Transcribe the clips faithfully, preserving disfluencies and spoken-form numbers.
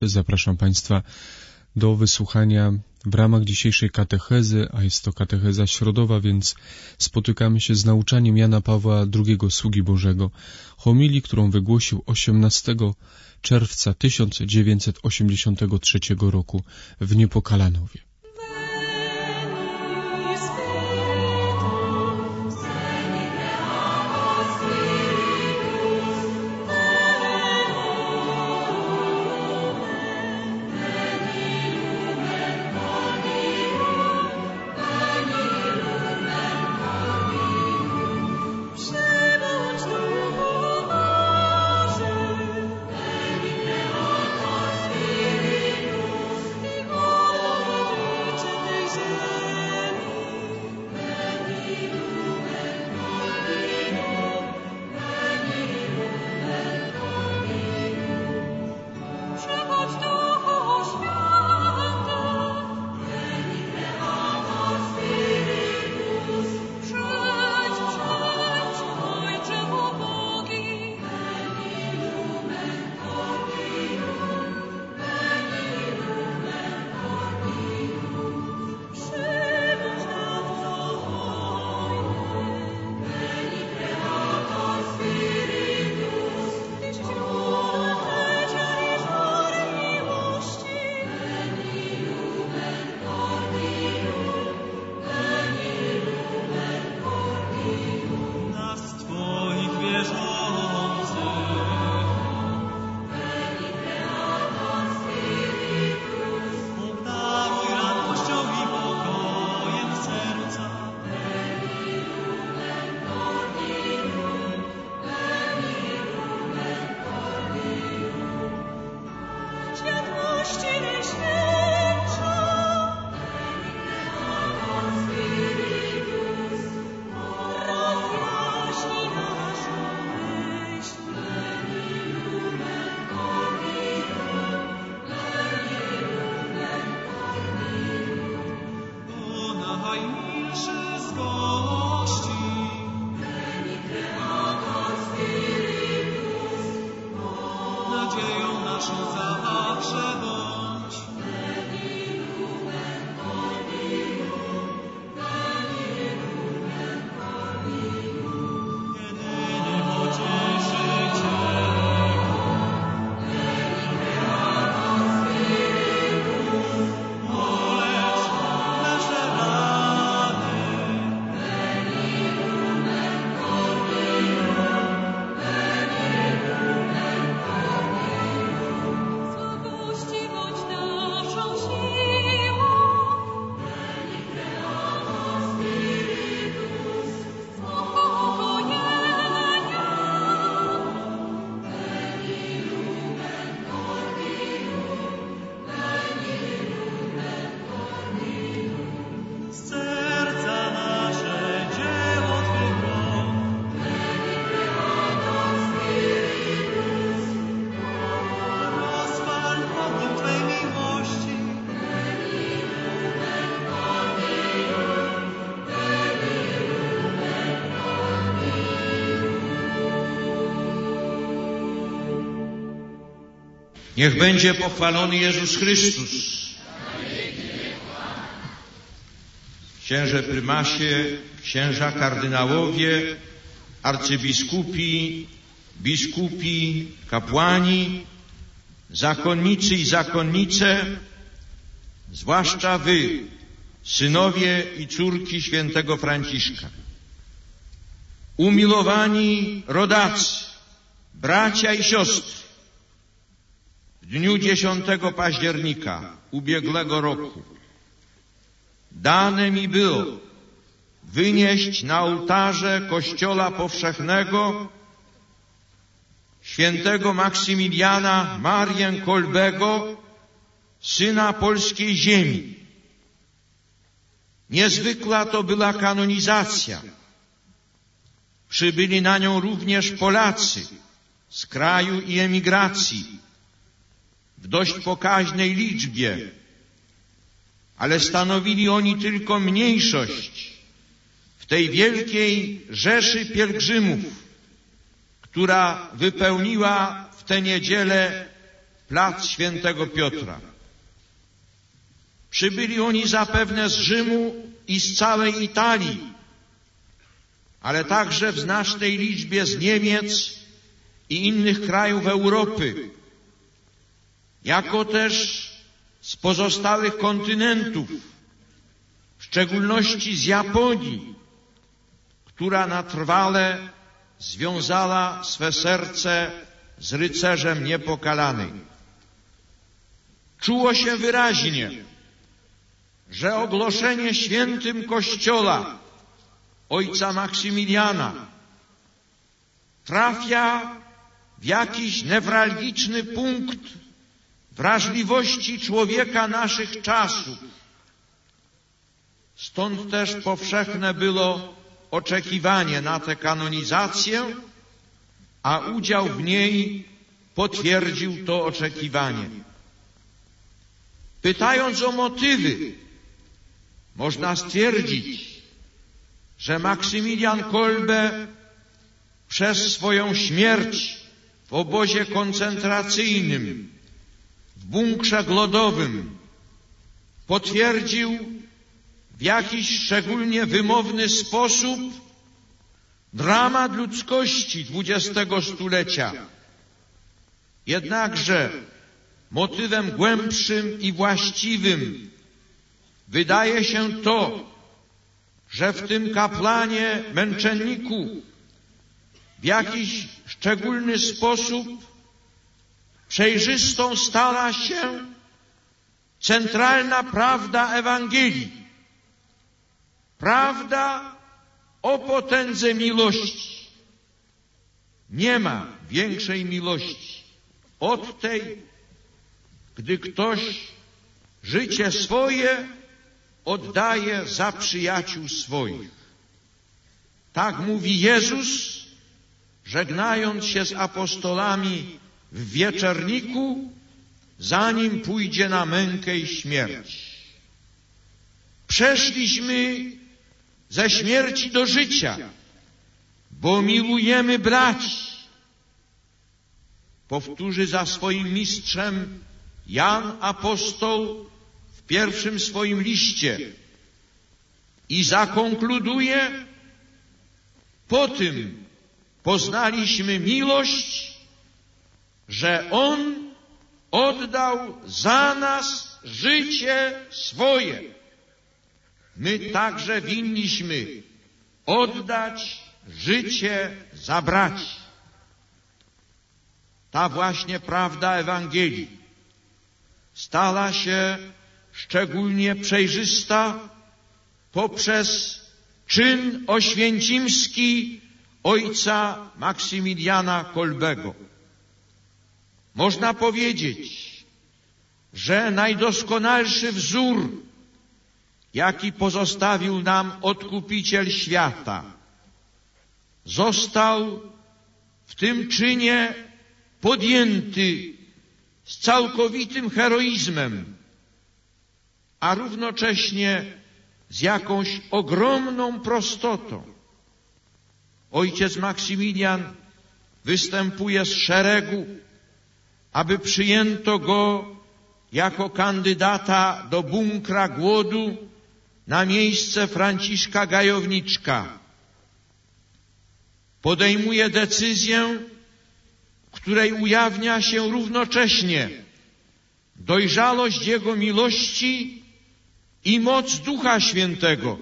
Zapraszam Państwa do wysłuchania w ramach dzisiejszej katechezy, a jest to katecheza środowa, więc spotykamy się z nauczaniem Jana Pawła drugiego, sługi Bożego, homilii, którą wygłosił osiemnastego czerwca tysiąc dziewięćset osiemdziesiątego trzeciego roku w Niepokalanowie. Niech będzie pochwalony Jezus Chrystus. Księże prymasie, księża kardynałowie, arcybiskupi, biskupi, kapłani, zakonnicy i zakonnice, zwłaszcza wy, synowie i córki świętego Franciszka. Umilowani rodacy, bracia i siostry, w dniu dziesiątego października ubiegłego roku dane mi było wynieść na ołtarze Kościoła Powszechnego świętego Maksymiliana Marię Kolbego, syna polskiej ziemi. Niezwykła to była kanonizacja. Przybyli na nią również Polacy z kraju i emigracji w dość pokaźnej liczbie, ale stanowili oni tylko mniejszość w tej wielkiej rzeszy pielgrzymów, która wypełniła w tę niedzielę plac Świętego Piotra. Przybyli oni zapewne z Rzymu i z całej Italii, ale także w znacznej liczbie z Niemiec i innych krajów Europy, jako też z pozostałych kontynentów, w szczególności z Japonii, która na trwale związała swe serce z rycerzem niepokalanej. Czuło się wyraźnie, że ogłoszenie świętym Kościoła ojca Maksymiliana trafia w jakiś newralgiczny punkt wrażliwości człowieka naszych czasów. Stąd też powszechne było oczekiwanie na tę kanonizację, a udział w niej potwierdził to oczekiwanie. Pytając o motywy, można stwierdzić, że Maksymilian Kolbe przez swoją śmierć w obozie koncentracyjnym, w bunkrze głodowym, potwierdził w jakiś szczególnie wymowny sposób dramat ludzkości dwudziestego stulecia. Jednakże motywem głębszym i właściwym wydaje się to, że w tym kaplanie męczenniku w jakiś szczególny sposób przejrzystą stała się centralna prawda Ewangelii. Prawda o potędze miłości. Nie ma większej miłości od tej, gdy ktoś życie swoje oddaje za przyjaciół swoich. Tak mówi Jezus, żegnając się z apostolami w wieczerniku, zanim pójdzie na mękę i śmierć. Przeszliśmy ze śmierci do życia, bo milujemy braci. Powtórzy za swoim mistrzem Jan apostoł w pierwszym swoim liście i zakonkluduje: po tym poznaliśmy miłość, że On oddał za nas życie swoje. My także winniśmy oddać życie za braci. Ta właśnie prawda Ewangelii stała się szczególnie przejrzysta poprzez czyn oświęcimski ojca Maksymiliana Kolbego. Można powiedzieć, że najdoskonalszy wzór, jaki pozostawił nam Odkupiciel świata, został w tym czynie podjęty z całkowitym heroizmem, a równocześnie z jakąś ogromną prostotą. Ojciec Maksymilian występuje z szeregu, aby przyjęto go jako kandydata do bunkra głodu na miejsce Franciszka Gajowniczka. Podejmuje decyzję, w której ujawnia się równocześnie dojrzałość Jego miłości i moc Ducha Świętego.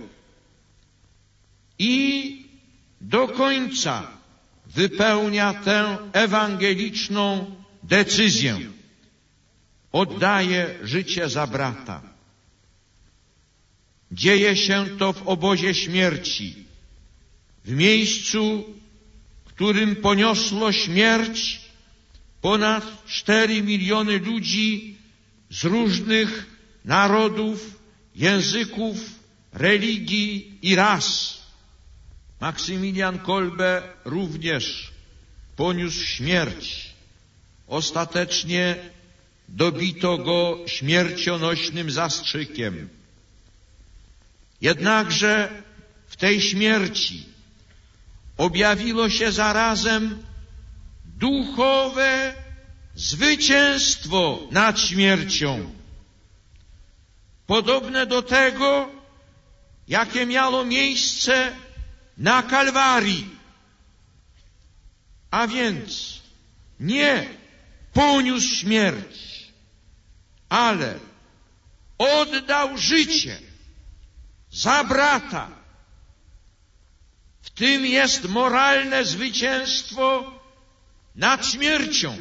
I do końca wypełnia tę ewangeliczną decyzję. Oddaje życie za brata. Dzieje się to w obozie śmierci, w miejscu, w którym poniosło śmierć ponad cztery miliony ludzi z różnych narodów, języków, religii i ras. Maksymilian Kolbe również poniósł śmierć. Ostatecznie dobito go śmiercionośnym zastrzykiem. Jednakże w tej śmierci objawiło się zarazem duchowe zwycięstwo nad śmiercią, podobne do tego, jakie miało miejsce na Kalwarii. A więc nie poniósł śmierć, ale oddał życie za brata. W tym jest moralne zwycięstwo nad śmiercią.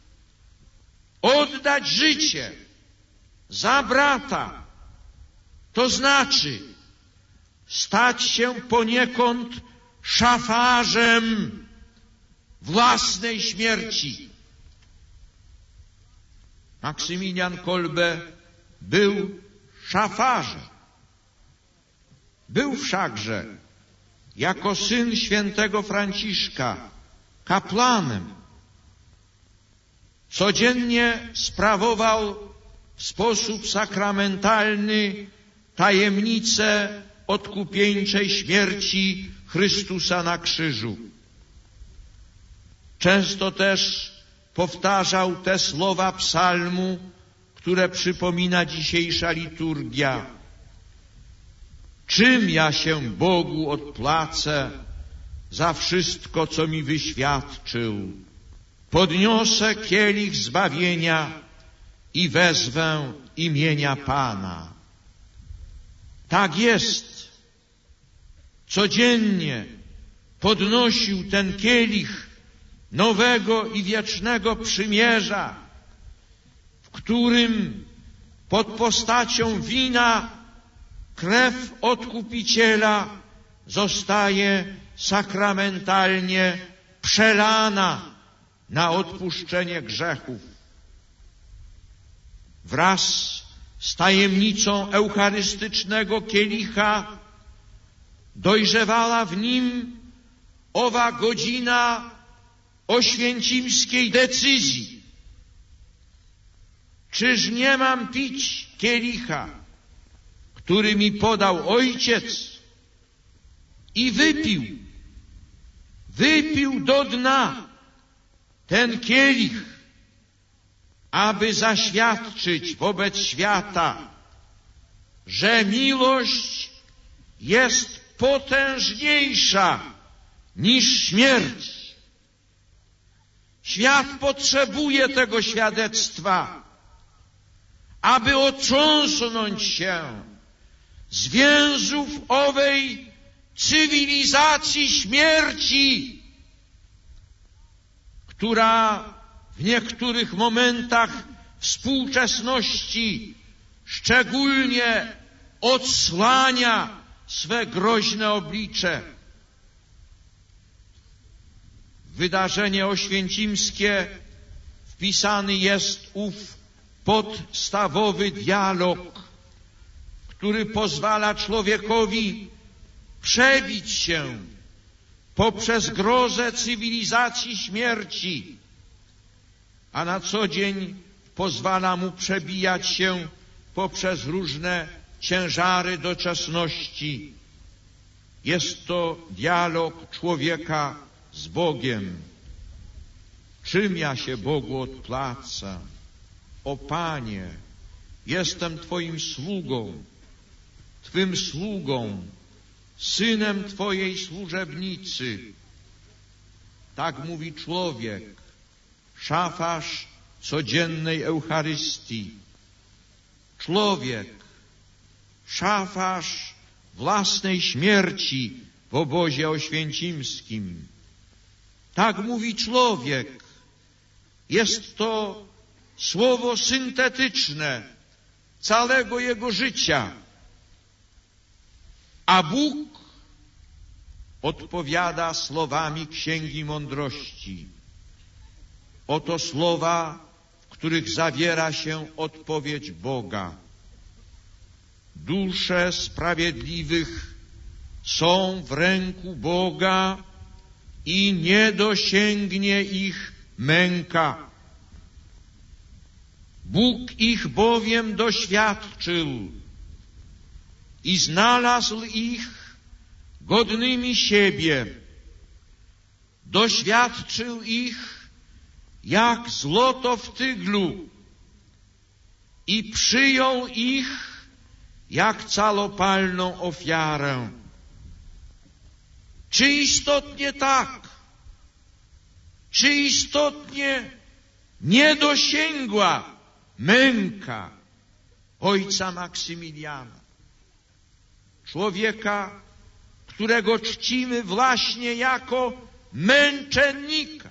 Oddać życie za brata, to znaczy stać się poniekąd szafarzem własnej śmierci. Maksymilian Kolbe był szafarzem. Był wszakże jako syn świętego Franciszka kapłanem. Codziennie sprawował w sposób sakramentalny tajemnicę odkupieńczej śmierci Chrystusa na krzyżu. Często też powtarzał te słowa psalmu, które przypomina dzisiejsza liturgia. Czym ja się Bogu odpłacę za wszystko, co mi wyświadczył? Podniosę kielich zbawienia i wezwę imienia Pana. Tak jest. Codziennie podnosił ten kielich nowego i wiecznego przymierza, w którym pod postacią wina krew Odkupiciela zostaje sakramentalnie przelana na odpuszczenie grzechów. Wraz z tajemnicą eucharystycznego kielicha dojrzewała w nim owa godzina oświęcimskiej decyzji. Czyż nie mam pić kielicha, który mi podał Ojciec? I wypił, wypił do dna ten kielich, aby zaświadczyć wobec świata, że miłość jest potężniejsza niż śmierć. Świat potrzebuje tego świadectwa, aby otrząsnąć się z więzów owej cywilizacji śmierci, która w niektórych momentach współczesności szczególnie odsłania swe groźne oblicze. Wydarzenie oświęcimskie wpisany jest ów podstawowy dialog, który pozwala człowiekowi przebić się poprzez grozę cywilizacji śmierci, a na co dzień pozwala mu przebijać się poprzez różne ciężary doczesności. Jest to dialog człowieka z Bogiem. Czym ja się Bogu odpłacę? O Panie, jestem Twoim sługą, Twym sługą, synem Twojej służebnicy. Tak mówi człowiek, szafarz codziennej Eucharystii. Człowiek, szafarz własnej śmierci w obozie oświęcimskim. Tak mówi człowiek. Jest to słowo syntetyczne całego jego życia. A Bóg odpowiada słowami Księgi Mądrości. Oto słowa, w których zawiera się odpowiedź Boga. Dusze sprawiedliwych są w ręku Boga i nie dosięgnie ich męka. Bóg ich bowiem doświadczył i znalazł ich godnymi siebie. Doświadczył ich jak złoto w tyglu i przyjął ich jak calopalną ofiarę. Czy istotnie tak? Czy istotnie nie dosięgła męka ojca Maksymiliana? Człowieka, którego czcimy właśnie jako męczennika.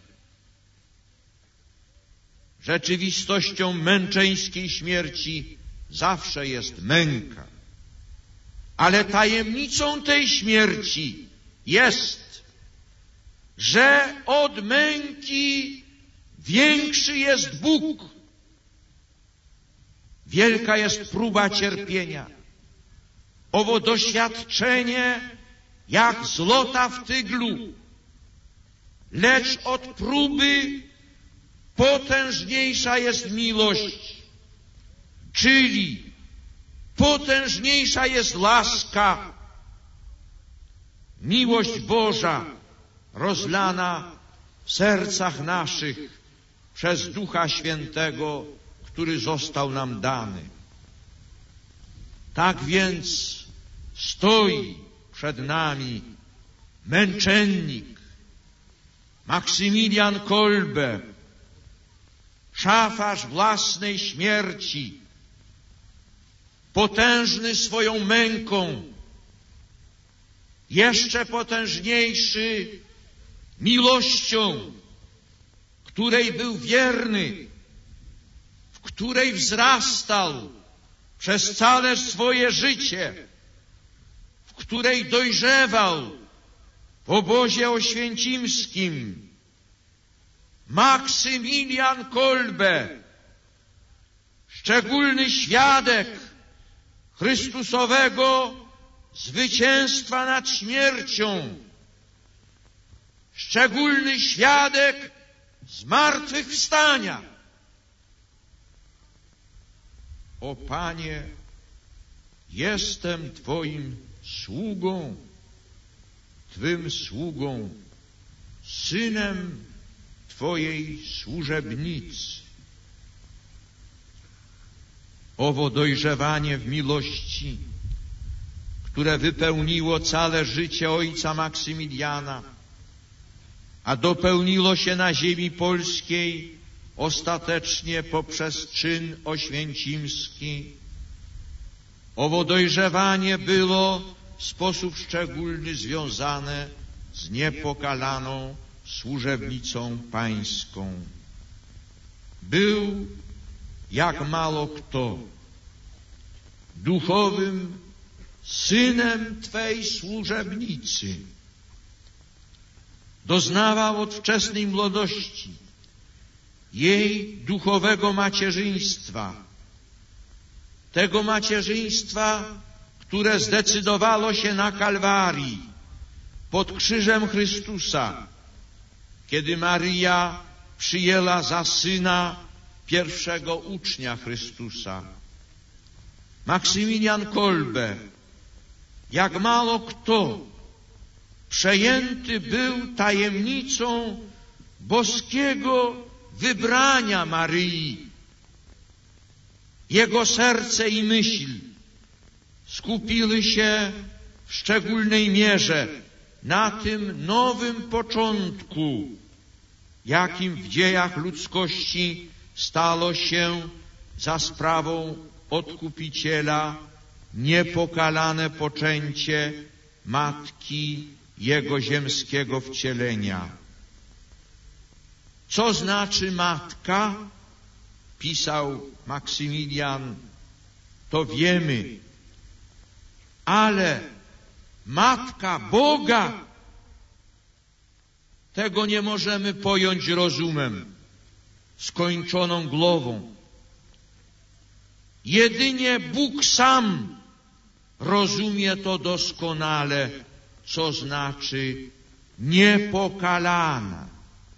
Rzeczywistością męczeńskiej śmierci zawsze jest męka. Ale tajemnicą tej śmierci jest, że od męki większy jest Bóg. Wielka jest próba cierpienia. Owo doświadczenie jak złota w tyglu, lecz od próby potężniejsza jest miłość, czyli potężniejsza jest laska, miłość Boża rozlana w sercach naszych przez Ducha Świętego, który został nam dany. Tak więc stoi przed nami męczennik Maksymilian Kolbe, szafarz własnej śmierci, potężny swoją męką, jeszcze potężniejszy miłością, której był wierny, w której wzrastał przez całe swoje życie, w której dojrzewał w obozie oświęcimskim. Maksymilian Kolbe, szczególny świadek Chrystusowego zwycięstwa nad śmiercią, szczególny świadek zmartwychwstania. O Panie, jestem Twoim sługą, Twym sługą, synem Twojej służebnicy. Owo dojrzewanie w miłości, które wypełniło całe życie ojca Maksymiliana, a dopełniło się na ziemi polskiej ostatecznie poprzez czyn oświęcimski. Owo dojrzewanie było w sposób szczególny związane z niepokalaną służebnicą pańską. Był, jak mało kto, duchowym synem Twej służebnicy. Doznawał od wczesnej młodości jej duchowego macierzyństwa, tego macierzyństwa, które zdecydowało się na Kalwarii, pod krzyżem Chrystusa, kiedy Maryja przyjęła za syna pierwszego ucznia Chrystusa. Maksymilian Kolbe, jak mało kto, przejęty był tajemnicą boskiego wybrania Maryi. Jego serce i myśl skupiły się w szczególnej mierze na tym nowym początku, jakim w dziejach ludzkości stało się za sprawą Odkupiciela niepokalane poczęcie Matki Jego ziemskiego wcielenia. Co znaczy matka? Pisał Maksymilian, to wiemy, ale Matka Boga, tego nie możemy pojąć rozumem, skończoną głową. Jedynie Bóg sam rozumie to doskonale, co znaczy niepokalana.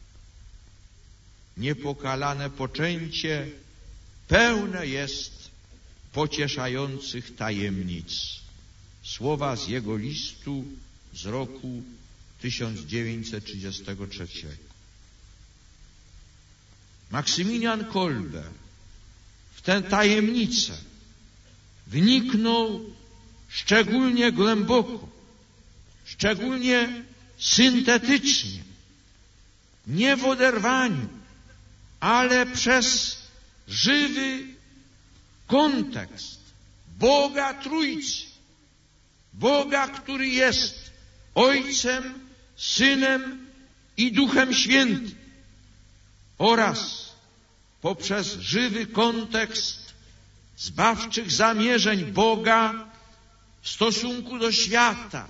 Niepokalane poczęcie pełne jest pocieszających tajemnic. Słowa z jego listu z roku tysiąc dziewięćset trzydziestego trzeciego. Maksymilian Kolbe w tę tajemnicę wniknął szczególnie głęboko, szczególnie syntetycznie, nie w oderwaniu, ale przez żywy kontekst Boga Trójcy, Boga, który jest Ojcem, Synem i Duchem Świętym, oraz poprzez żywy kontekst zbawczych zamierzeń Boga w stosunku do świata.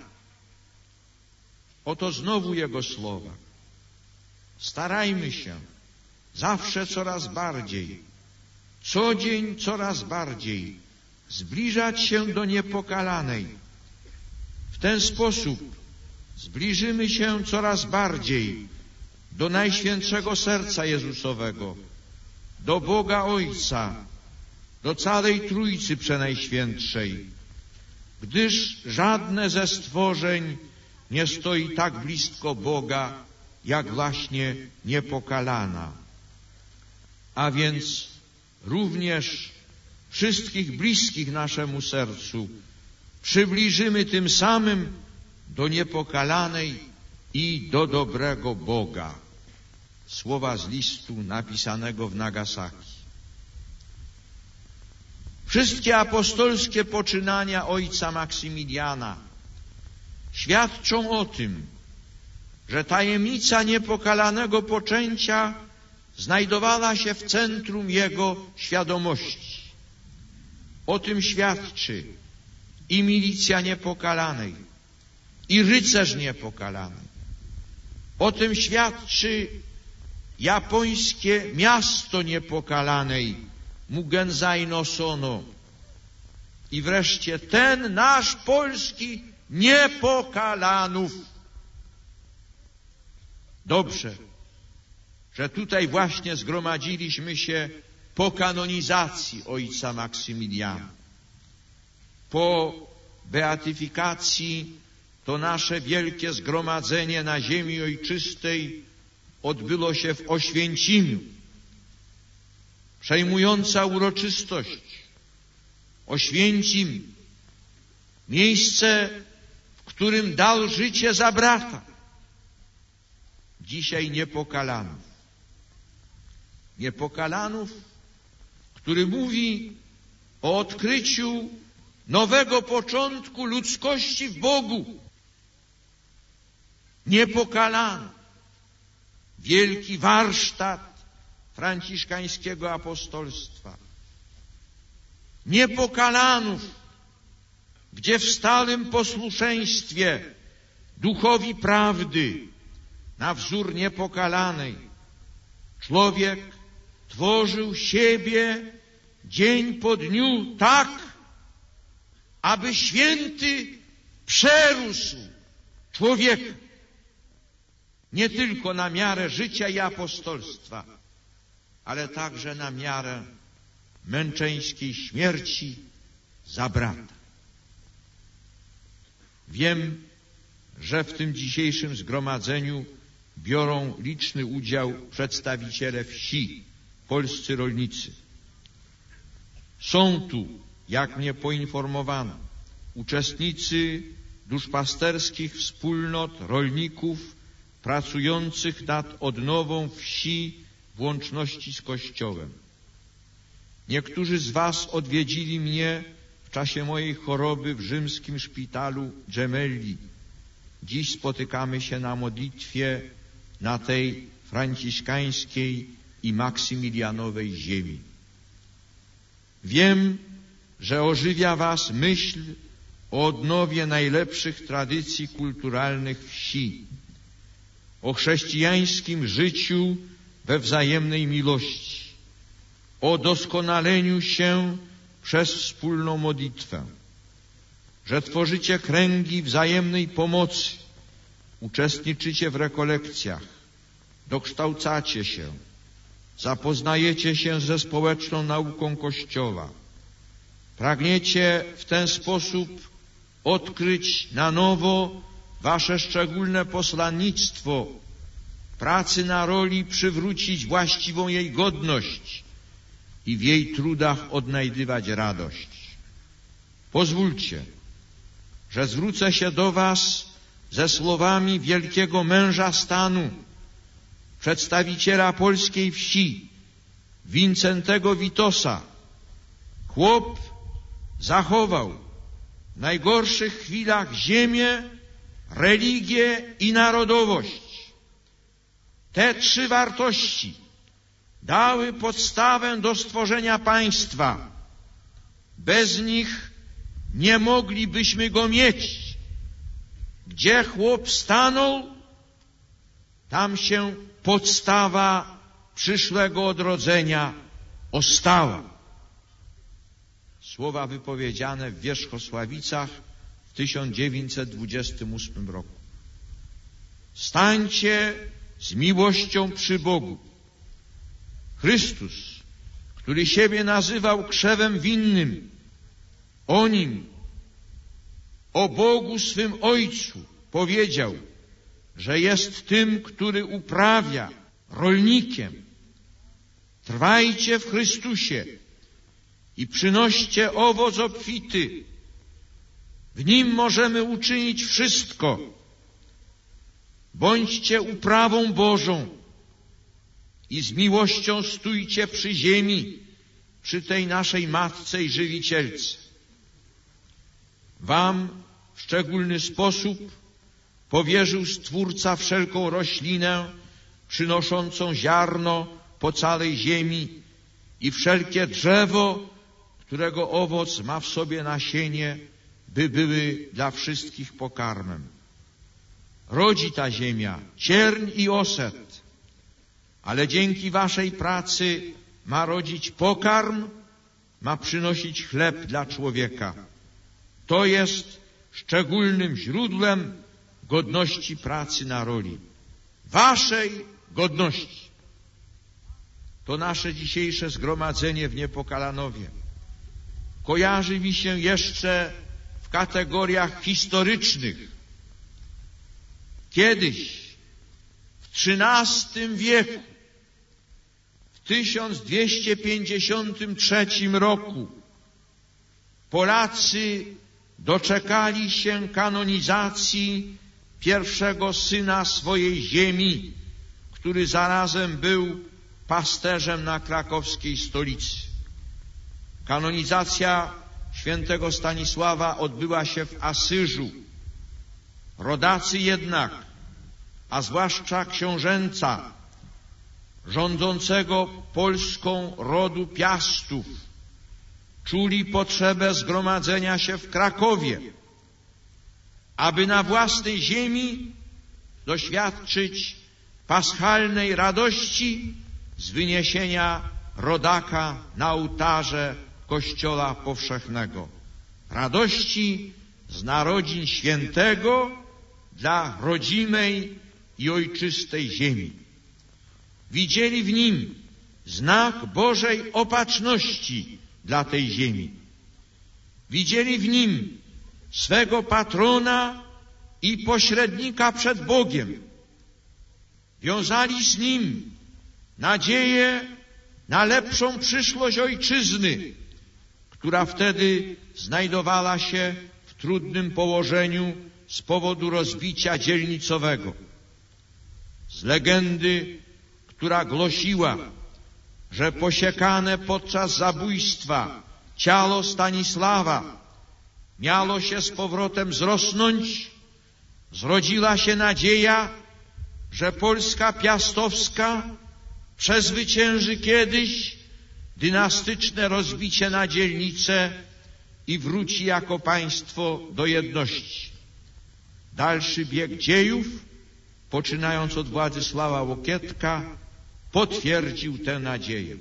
Oto znowu Jego słowa. Starajmy się zawsze coraz bardziej, co dzień coraz bardziej zbliżać się do Niepokalanej. W ten sposób zbliżymy się coraz bardziej do Najświętszego Serca Jezusowego, do Boga Ojca, do całej Trójcy Przenajświętszej, gdyż żadne ze stworzeń nie stoi tak blisko Boga, jak właśnie Niepokalana. A więc również wszystkich bliskich naszemu sercu przybliżymy tym samym do Niepokalanej i do dobrego Boga. Słowa z listu napisanego w Nagasaki. Wszystkie apostolskie poczynania ojca Maksymiliana świadczą o tym, że tajemnica niepokalanego poczęcia znajdowała się w centrum jego świadomości. O tym świadczy i milicja Niepokalanej, i rycerz Niepokalanej. O tym świadczy japońskie miasto Niepokalanej, Mugenzai no Sono. I wreszcie ten nasz polski Niepokalanów. Dobrze, że tutaj właśnie zgromadziliśmy się po kanonizacji ojca Maksymiliana. Po beatyfikacji to nasze wielkie zgromadzenie na ziemi ojczystej odbyło się w Oświęcimiu. Przejmująca uroczystość. Oświęcim, miejsce, w którym dał życie za brata. Dzisiaj Niepokalanów. Niepokalanów, który mówi o odkryciu nowego początku ludzkości w Bogu. Niepokalany. Wielki warsztat franciszkańskiego apostolstwa. Niepokalanów, gdzie w stałym posłuszeństwie duchowi prawdy na wzór Niepokalanej człowiek tworzył siebie dzień po dniu tak, aby święty przerósł człowieka nie tylko na miarę życia i apostolstwa, ale także na miarę męczeńskiej śmierci za brata. Wiem, że w tym dzisiejszym zgromadzeniu biorą liczny udział przedstawiciele wsi, polscy rolnicy. Są tu, jak mnie poinformowano, uczestnicy duszpasterskich wspólnot rolników pracujących nad odnową wsi w łączności z Kościołem. Niektórzy z was odwiedzili mnie w czasie mojej choroby w rzymskim szpitalu Gemelli. Dziś spotykamy się na modlitwie na tej franciszkańskiej i maksymilianowej ziemi. Wiem, że ożywia was myśl o odnowie najlepszych tradycji kulturalnych wsi, o chrześcijańskim życiu we wzajemnej miłości, o doskonaleniu się przez wspólną modlitwę, że tworzycie kręgi wzajemnej pomocy, uczestniczycie w rekolekcjach, dokształcacie się, zapoznajecie się ze społeczną nauką Kościoła. Pragniecie w ten sposób odkryć na nowo wasze szczególne posłannictwo, pracy na roli przywrócić właściwą jej godność i w jej trudach odnajdywać radość. Pozwólcie, że zwrócę się do was ze słowami wielkiego męża stanu, przedstawiciela polskiej wsi, Wincentego Witosa. Chłop zachował w najgorszych chwilach ziemię, religię i narodowość. Te trzy wartości dały podstawę do stworzenia państwa. Bez nich nie moglibyśmy go mieć. Gdzie chłop stanął, tam się podstawa przyszłego odrodzenia ostała. Słowa wypowiedziane w Wierzchosławicach w tysiąc dziewięćset dwudziestym ósmym roku. Stańcie z miłością przy Bogu. Chrystus, który siebie nazywał krzewem winnym, o Nim, o Bogu swym Ojcu powiedział, że jest tym, który uprawia, rolnikiem. Trwajcie w Chrystusie i przynoście owoc obfity. W Nim możemy uczynić wszystko. Bądźcie uprawą Bożą i z miłością stójcie przy ziemi, przy tej naszej Matce i Żywicielce. Wam w szczególny sposób powierzył Stwórca wszelką roślinę przynoszącą ziarno po całej ziemi i wszelkie drzewo, którego owoc ma w sobie nasienie, by były dla wszystkich pokarmem. Rodzi ta ziemia cierń i oset, ale dzięki waszej pracy ma rodzić pokarm, ma przynosić chleb dla człowieka. To jest szczególnym źródłem godności pracy na roli. Waszej godności. To nasze dzisiejsze zgromadzenie w Niepokalanowie kojarzy mi się jeszcze w kategoriach historycznych. Kiedyś, w trzynastym wieku, w tysiąc dwieście pięćdziesiątym trzecim roku, Polacy doczekali się kanonizacji pierwszego syna swojej ziemi, który zarazem był pasterzem na krakowskiej stolicy. Kanonizacja świętego Stanisława odbyła się w Asyżu. Rodacy jednak, a zwłaszcza książęca rządzącego Polską rodu Piastów, czuli potrzebę zgromadzenia się w Krakowie, aby na własnej ziemi doświadczyć paschalnej radości z wyniesienia rodaka na ołtarze Kościoła powszechnego. Radości z narodzin świętego dla rodzimej i ojczystej ziemi. Widzieli w nim znak Bożej opatrzności dla tej ziemi. Widzieli w nim swego patrona i pośrednika przed Bogiem. Wiązali z nim nadzieję na lepszą przyszłość ojczyzny, która wtedy znajdowała się w trudnym położeniu z powodu rozbicia dzielnicowego. Z legendy, która głosiła, że posiekane podczas zabójstwa ciało Stanisława miało się z powrotem zrosnąć, zrodziła się nadzieja, że Polska piastowska przezwycięży kiedyś dynastyczne rozbicie na dzielnice i wróci jako państwo do jedności. Dalszy bieg dziejów, poczynając od Władysława Łokietka, potwierdził tę nadzieję.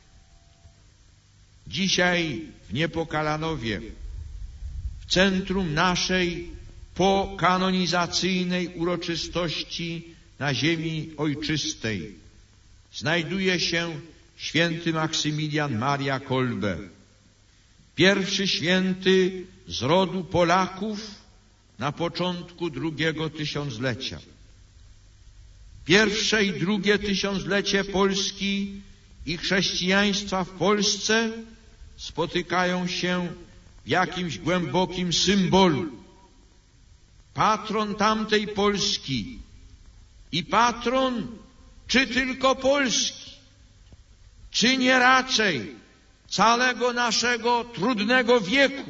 Dzisiaj w Niepokalanowie, w centrum naszej pokanonizacyjnej uroczystości na ziemi ojczystej, znajduje się święty Maksymilian Maria Kolbe, pierwszy święty z rodu Polaków na początku drugiego tysiąclecia. pierwsze i drugie tysiąclecie Polski i chrześcijaństwa w Polsce spotykają się w jakimś głębokim symbolu. Patron tamtej Polski i patron czy tylko Polski, czy nie raczej całego naszego trudnego wieku.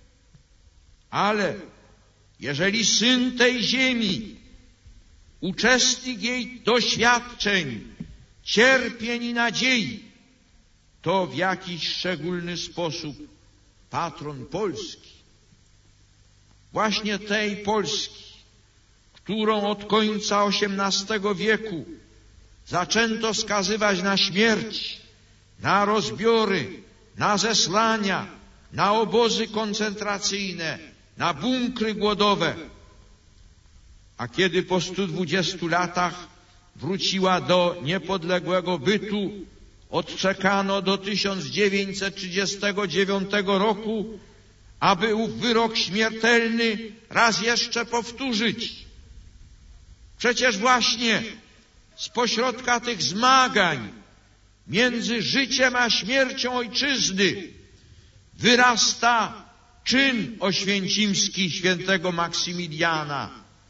Ale jeżeli syn tej ziemi, uczestnik jej doświadczeń, cierpień i nadziei, to w jakiś szczególny sposób patron Polski. Właśnie tej Polski, którą od końca osiemnastego wieku zaczęto skazywać na śmierć, na rozbiory, na zesłania, na obozy koncentracyjne, na bunkry głodowe. A kiedy po stu dwudziestu latach wróciła do niepodległego bytu, odczekano do tysiąc dziewięćset trzydziestego dziewiątego roku, aby ów wyrok śmiertelny raz jeszcze powtórzyć. Przecież właśnie z pośrodka tych zmagań między życiem a śmiercią ojczyzny wyrasta czyn oświęcimski świętego Maksymiliana.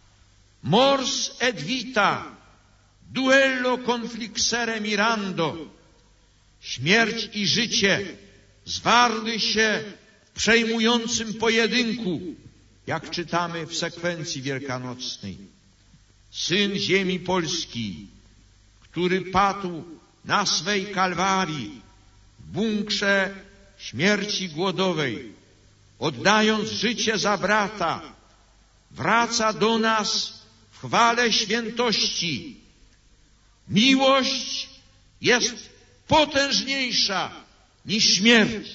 Mors et vita, duello conflixere mirando. Śmierć i życie zwarły się w przejmującym pojedynku, jak czytamy w sekwencji wielkanocnej. Syn ziemi polskiej, który padł na swej Kalwarii, w bunkrze śmierci głodowej, oddając życie za brata, wraca do nas w chwale świętości. Miłość jest potężniejsza niż śmierć.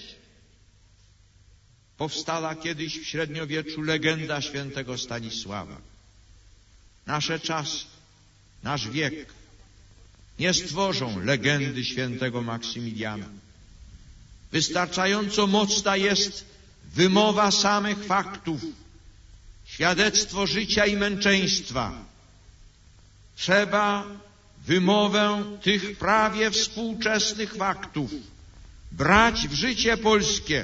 Powstała kiedyś w średniowieczu legenda świętego Stanisława. Nasze czasy, nasz wiek nie stworzą legendy świętego Maksymiliana. Wystarczająco mocna jest wymowa samych faktów, świadectwo życia i męczeństwa. Trzeba wymowę tych prawie współczesnych faktów brać w życie polskie.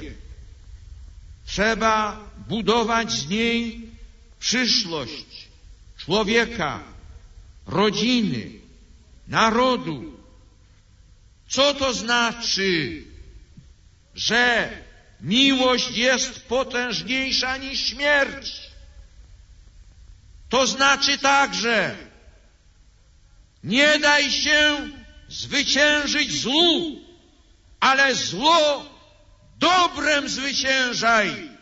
Trzeba budować z niej przyszłość człowieka, rodziny, narodu. Co to znaczy, że miłość jest potężniejsza niż śmierć? To znaczy także, nie daj się zwyciężyć złu, ale zło dobrem zwyciężaj.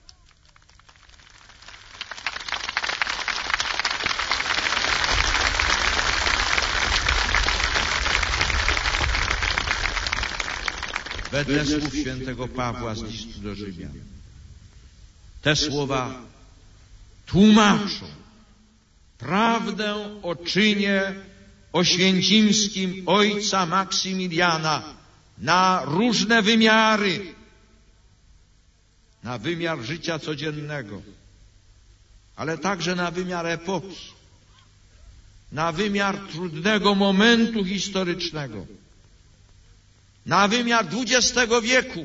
Wedle słów świętego Pawła z listu do Rzymian. Te słowa tłumaczą prawdę o czynie oświęcimskim ojca Maksymiliana na różne wymiary. Na wymiar życia codziennego, ale także na wymiar epoki, na wymiar trudnego momentu historycznego, na wymiar dwudziestego wieku,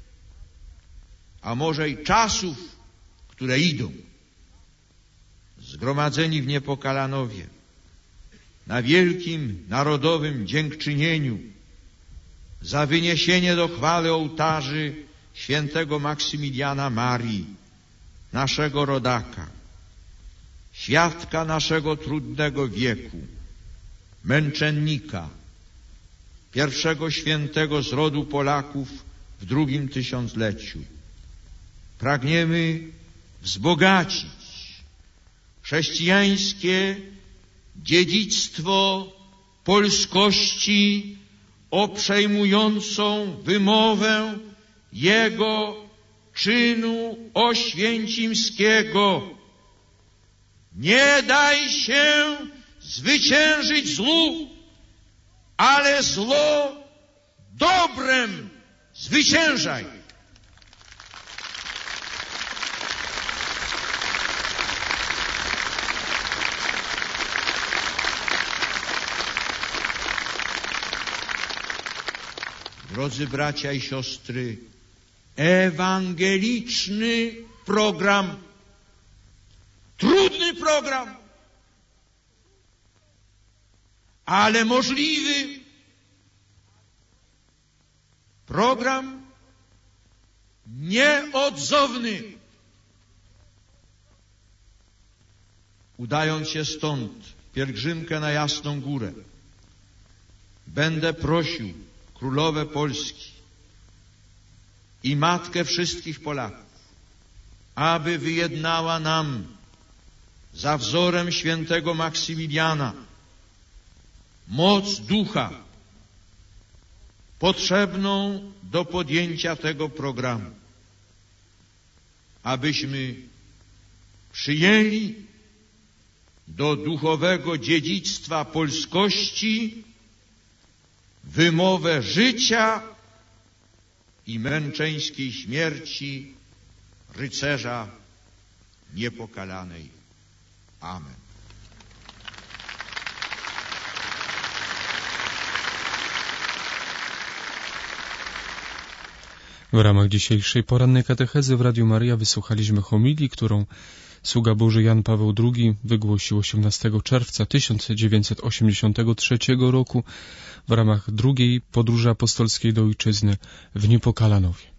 a może i czasów, które idą. Zgromadzeni w Niepokalanowie, na wielkim narodowym dziękczynieniu za wyniesienie do chwały ołtarzy świętego Maksymiliana Marii, naszego rodaka, świadka naszego trudnego wieku, męczennika, pierwszego świętego z rodu Polaków w drugim tysiącleciu. Pragniemy wzbogacić chrześcijańskie dziedzictwo polskości o przejmującą wymowę Jego czynu oświęcimskiego. Nie daj się zwyciężyć złu, ale zło dobrem zwyciężaj. Drodzy bracia i siostry, ewangeliczny program, trudny program, ale możliwy program, nieodzowny. Udając się stąd w pielgrzymkę na Jasną Górę, będę prosił Królowę Polski i Matkę wszystkich Polaków, aby wyjednała nam za wzorem świętego Maksymiliana moc ducha potrzebną do podjęcia tego programu, abyśmy przyjęli do duchowego dziedzictwa polskości wymowę życia i męczeńskiej śmierci rycerza niepokalanej. Amen. W ramach dzisiejszej porannej katechezy w Radiu Maryja wysłuchaliśmy homilii, którą sługa Boży Jan Paweł drugi wygłosił osiemnastego czerwca tysiąc dziewięćset osiemdziesiątego trzeciego roku w ramach drugiej podróży apostolskiej do Ojczyzny w Niepokalanowie.